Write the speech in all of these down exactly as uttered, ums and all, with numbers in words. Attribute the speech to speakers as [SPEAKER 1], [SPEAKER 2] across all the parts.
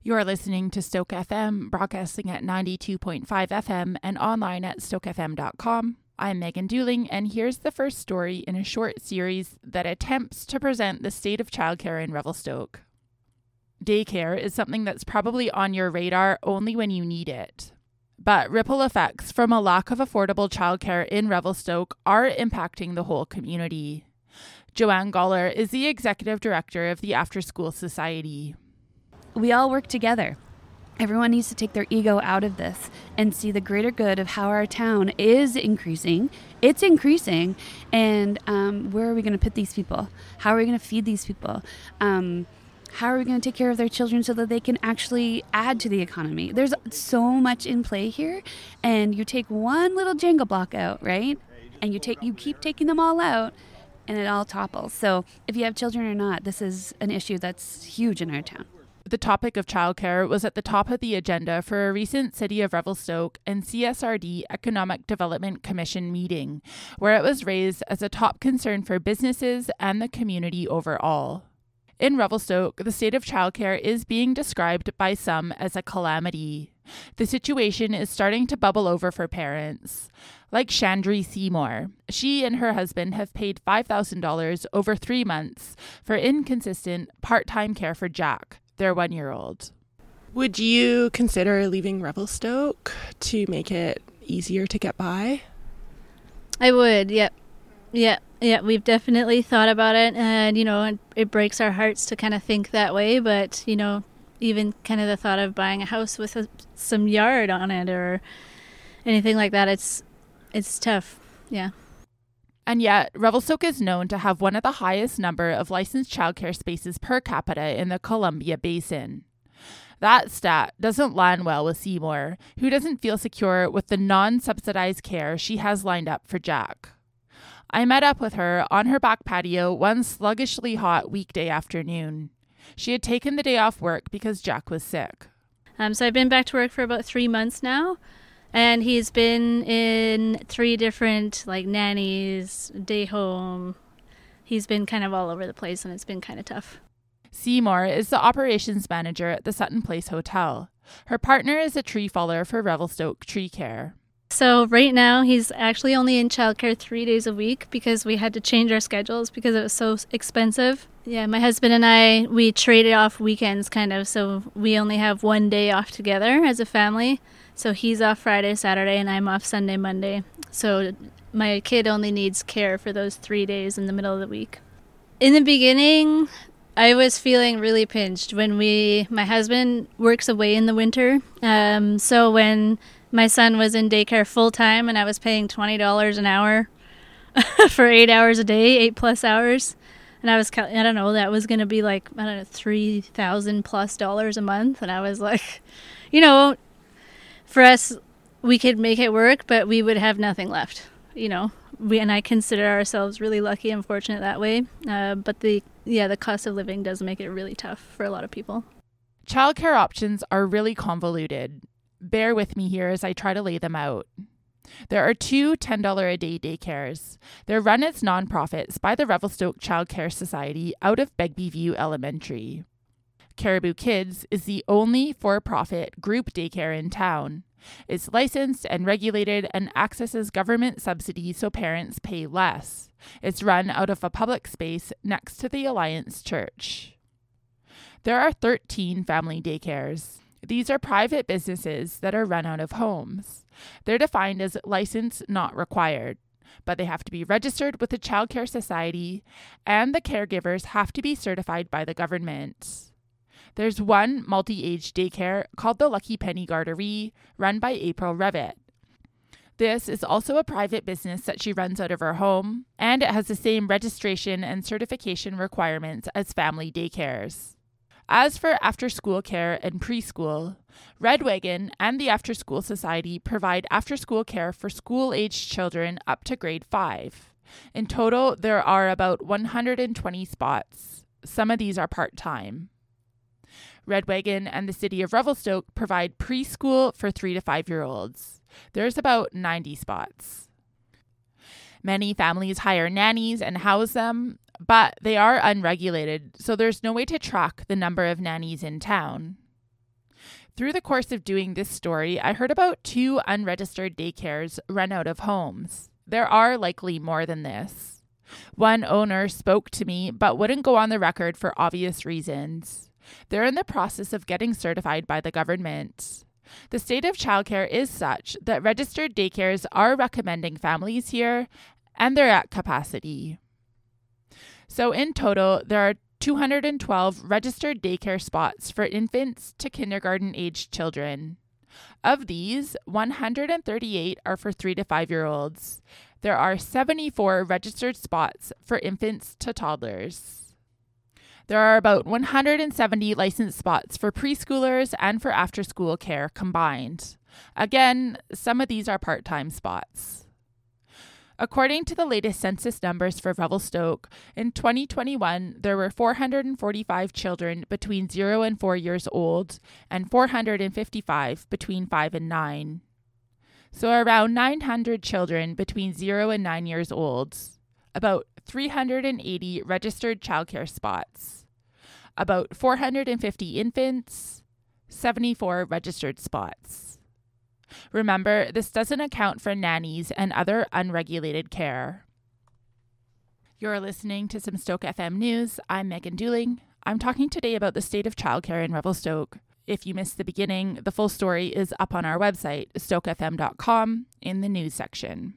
[SPEAKER 1] You're listening to Stoke F M, broadcasting at ninety-two point five F M and online at stoke f m dot com. I'm Megan Dooling, and here's the first story in a short series that attempts to present the state of childcare in Revelstoke. Daycare is something that's probably on your radar only when you need it. But ripple effects from a lack of affordable childcare in Revelstoke are impacting the whole community. Joanne Goller is the executive director of the After School Society.
[SPEAKER 2] We all work together. Everyone needs to take their ego out of this and see the greater good of how our town is increasing. It's increasing. And um, where are we going to put these people? How are we going to feed these people? Um, how are we going to take care of their children so that they can actually add to the economy? There's so much in play here. And you take one little Jenga block out, right? And you take you keep taking them all out, and it all topples. So if you have children or not, this is an issue that's huge in our town.
[SPEAKER 1] The topic of childcare was at the top of the agenda for a recent City of Revelstoke and C S R D Economic Development Commission meeting, where it was raised as a top concern for businesses and the community overall. In Revelstoke, the state of childcare is being described by some as a calamity. The situation is starting to bubble over for parents. Like Chandri Seymour, she and her husband have paid five thousand dollars over three months for inconsistent part-time care for Jack, their one-year-old.
[SPEAKER 3] Would you consider leaving Revelstoke to make it easier to get by?
[SPEAKER 4] I would, yep. Yeah, yeah, we've definitely thought about it, and, you know, it, it breaks our hearts to kind of think that way, but, you know, even kind of the thought of buying a house with a, some yard on it or anything like that, it's it's tough, yeah.
[SPEAKER 1] And yet, Revelstoke is known to have one of the highest number of licensed childcare spaces per capita in the Columbia Basin. That stat doesn't land well with Seymour, who doesn't feel secure with the non-subsidized care she has lined up for Jack. I met up with her on her back patio one sluggishly hot weekday afternoon. She had taken the day off work because Jack was sick.
[SPEAKER 4] Um, so I've been back to work for about three months now. And he's been in three different, like, nannies, day home. He's been kind of all over the place, and it's been kind of tough.
[SPEAKER 1] Seymour is the operations manager at the Sutton Place Hotel. Her partner is a tree faller for Revelstoke Tree Care.
[SPEAKER 4] So right now, he's actually only in childcare three days a week because we had to change our schedules because it was so expensive. Yeah, my husband and I, we traded off weekends, kind of, so we only have one day off together as a family. So he's off Friday, Saturday, and I'm off Sunday, Monday. So my kid only needs care for those three days in the middle of the week. In the beginning, I was feeling really pinched when we, my husband works away in the winter. Um, so when my son was in daycare full time and I was paying twenty dollars an hour for eight hours a day, eight plus hours. And I was, I don't know, that was going to be like, I don't know, three thousand plus dollars a month. And I was like, you know, for us, we could make it work, but we would have nothing left, you know. We and I consider ourselves really lucky and fortunate that way. Uh, but the yeah, the cost of living does make it really tough for a lot of people.
[SPEAKER 1] Childcare options are really convoluted. Bear with me here as I try to lay them out. There are two ten dollars a day daycares. They're run as nonprofits by the Revelstoke Childcare Society out of Begbie View Elementary. Caribou Kids is the only for-profit group daycare in town. It's licensed and regulated and accesses government subsidies so parents pay less. It's run out of a public space next to the Alliance Church. There are thirteen family daycares. These are private businesses that are run out of homes. They're defined as license not required, but they have to be registered with the Child Care Society, and the caregivers have to be certified by the government. There's one multi-age daycare called the Lucky Penny Garderie, run by April Revitt. This is also a private business that she runs out of her home, and it has the same registration and certification requirements as family daycares. As for after-school care and preschool, Red Wagon and the After School Society provide after-school care for school-aged children up to grade five. In total, there are about one hundred twenty spots. Some of these are part-time. Red Wagon and the City of Revelstoke provide preschool for three to five-year-olds. There's about ninety spots. Many families hire nannies and house them, but they are unregulated, so there's no way to track the number of nannies in town. Through the course of doing this story, I heard about two unregistered daycares run out of homes. There are likely more than this. One owner spoke to me but wouldn't go on the record for obvious reasons. They're in the process of getting certified by the government. The state of childcare is such that registered daycares are recommending families here, and they're at capacity. So in total, there are two hundred twelve registered daycare spots for infants to kindergarten-aged children. Of these, one hundred thirty-eight are for three to five-year-olds. There are seventy-four registered spots for infants to toddlers. There are about one hundred seventy licensed spots for preschoolers and for after-school care combined. Again, some of these are part-time spots. According to the latest census numbers for Revelstoke, in twenty twenty-one, there were four hundred forty-five children between zero and four years old and four hundred fifty-five between five and nine. So around nine hundred children between zero and nine years old, about three hundred eighty registered childcare spots, about four hundred fifty infants, seventy-four registered spots. Remember, this doesn't account for nannies and other unregulated care. You're listening to some Stoke F M News. I'm Megan Dooling. I'm talking today about the state of childcare in Revelstoke. If you missed the beginning, the full story is up on our website, stoke f m dot com, in the news section.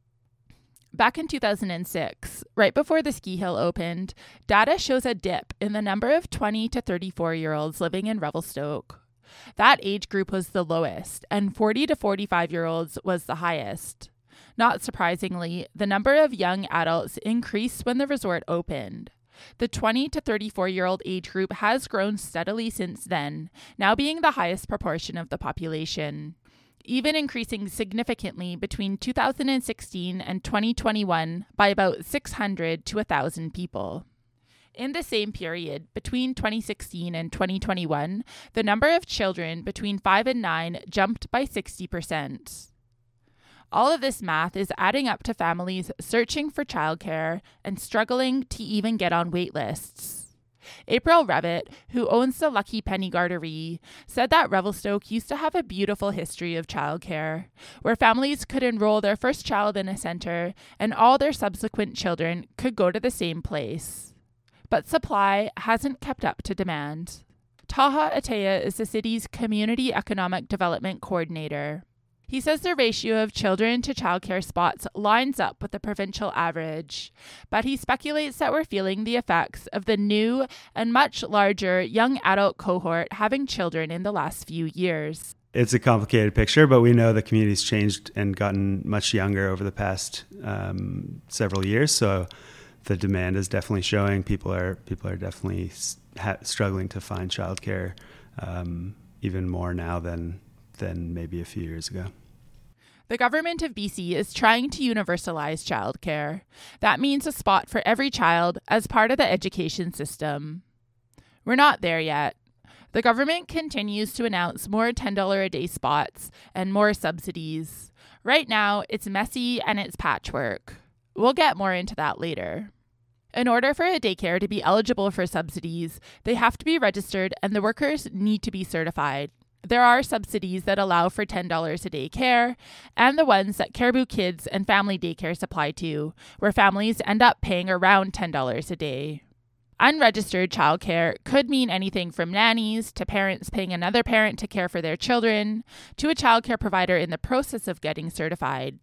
[SPEAKER 1] Back in two thousand six, right before the ski hill opened, data shows a dip in the number of twenty to thirty-four-year-olds living in Revelstoke. That age group was the lowest, and forty to forty-five-year-olds was the highest. Not surprisingly, the number of young adults increased when the resort opened. The twenty to thirty-four-year-old age group has grown steadily since then, now being the highest proportion of the population, even increasing significantly between two thousand sixteen and twenty twenty-one by about six hundred to one thousand people. In the same period, between twenty sixteen and twenty twenty-one, the number of children between five and nine jumped by sixty percent. All of this math is adding up to families searching for childcare and struggling to even get on wait lists. April Revitt, who owns the Lucky Penny Garderie, said that Revelstoke used to have a beautiful history of childcare, where families could enroll their first child in a centre and all their subsequent children could go to the same place. But supply hasn't kept up to demand. Taha Ateya is the city's Community Economic Development Coordinator. He says the ratio of children to childcare spots lines up with the provincial average, but he speculates that we're feeling the effects of the new and much larger young adult cohort having children in the last few years.
[SPEAKER 5] It's a complicated picture, but we know the community's changed and gotten much younger over the past um, several years, so the demand is definitely showing. People are people are definitely ha- struggling to find childcare um, even more now than than maybe a few years ago.
[SPEAKER 1] The government of B C is trying to universalize childcare. That means a spot for every child as part of the education system. We're not there yet. The government continues to announce more ten dollars a day spots and more subsidies. Right now, it's messy and it's patchwork. We'll get more into that later. In order for a daycare to be eligible for subsidies, they have to be registered and the workers need to be certified. There are subsidies that allow for ten dollars a day care, and the ones that Caribou Kids and Family Daycares apply to, where families end up paying around ten dollars a day. Unregistered childcare could mean anything from nannies to parents paying another parent to care for their children, to a childcare provider in the process of getting certified.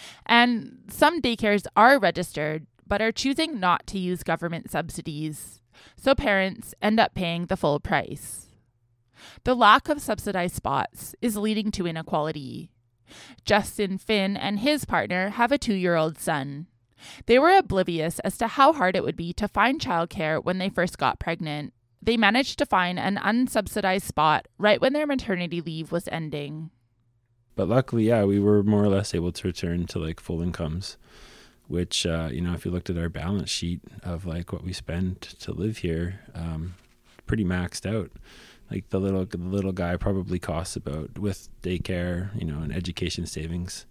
[SPEAKER 1] And some daycares are registered, but are choosing not to use government subsidies, so parents end up paying the full price. The lack of subsidized spots is leading to inequality. Justin Finn and his partner have a two-year-old son. They were oblivious as to how hard it would be to find childcare when they first got pregnant. They managed to find an unsubsidized spot right when their maternity leave was ending.
[SPEAKER 6] But luckily, yeah, we were more or less able to return to like full incomes, which, uh, you know, if you looked at our balance sheet of like what we spend to live here, um, pretty maxed out. Like the little the little guy probably costs about, with daycare, you know, and education savings,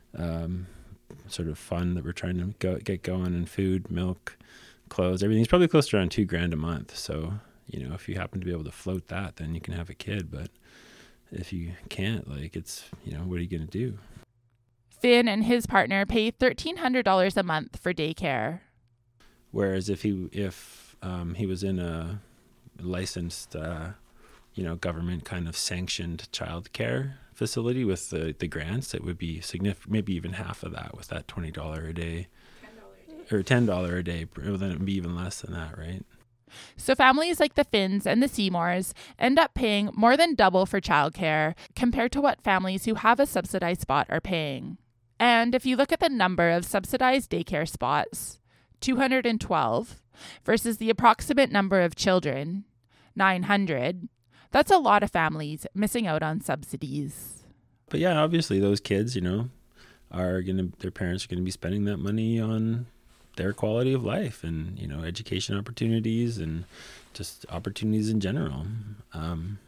[SPEAKER 6] um, sort of fund that we're trying to go, get going, and food, milk, clothes, everything's probably close to around two grand a month. So, you know, if you happen to be able to float that, then you can have a kid. But if you can't, like, it's, you know, what are you going to do?
[SPEAKER 1] Finn and his partner pay thirteen hundred dollars a month for daycare.
[SPEAKER 6] Whereas if he if um, he was in a licensed, uh, you know, government kind of sanctioned childcare facility with the, the grants, it would be significant, maybe even half of that with that twenty dollars a day. ten dollars a day. Or ten dollars a day. Well, then it would be even less than that, right?
[SPEAKER 1] So families like the Finns and the Seymours end up paying more than double for childcare compared to what families who have a subsidized spot are paying. And if you look at the number of subsidized daycare spots, two hundred twelve, versus the approximate number of children, nine hundred, that's a lot of families missing out on subsidies.
[SPEAKER 6] But yeah, obviously those kids, you know, are going to, their parents are going to be spending that money on their quality of life and, you know, education opportunities and just opportunities in general. Um,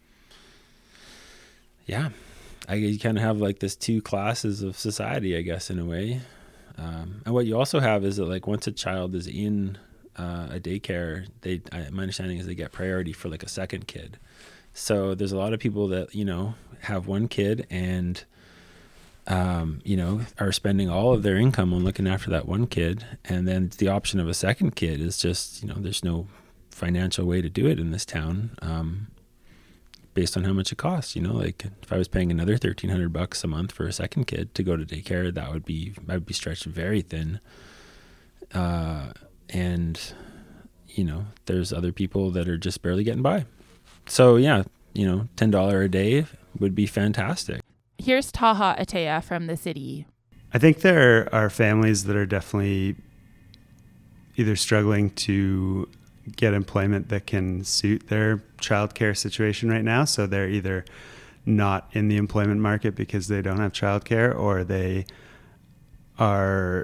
[SPEAKER 6] yeah. I you kind of have like this two classes of society, I guess, in a way. Um, and what you also have is that, like, once a child is in uh, a daycare, they I, my understanding is they get priority for like a second kid. So there's a lot of people that, you know, have one kid and, um, you know, are spending all of their income on looking after that one kid. And then the option of a second kid is just, you know, there's no financial way to do it in this town. Um, based on how much it costs, you know, like if I was paying another thirteen hundred bucks a month for a second kid to go to daycare, that would be, I would be stretched very thin. Uh, and, you know, there's other people that are just barely getting by. So yeah, you know, ten dollars a day would be fantastic.
[SPEAKER 1] Here's Taha Atea from the city.
[SPEAKER 5] I think there are families that are definitely either struggling to get employment that can suit their childcare situation right now. So they're either not in the employment market because they don't have childcare, or they are,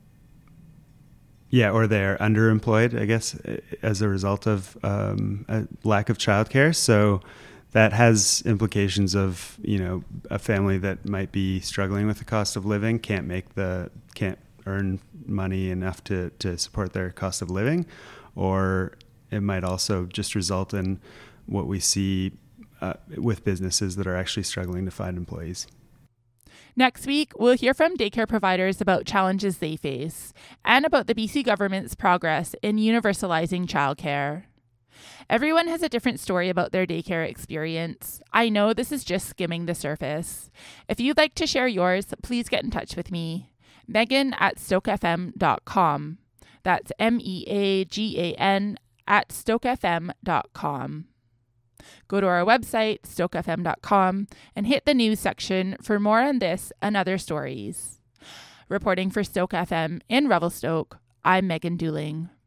[SPEAKER 5] yeah, or they're underemployed, I guess, as a result of um, a lack of childcare. So that has implications of, you know, a family that might be struggling with the cost of living, can't make the, can't earn money enough to, to support their cost of living. Or it might also just result in what we see uh, with businesses that are actually struggling to find employees.
[SPEAKER 1] Next week, we'll hear from daycare providers about challenges they face and about the B C government's progress in universalizing childcare. Everyone has a different story about their daycare experience. I know this is just skimming the surface. If you'd like to share yours, please get in touch with me. Megan at stoke f m dot com. That's M E A G A N at stoke f m dot com. Go to our website, stoke f m dot com, and hit the news section for more on this and other stories. Reporting for Stoke F M in Revelstoke, I'm Megan Dooling.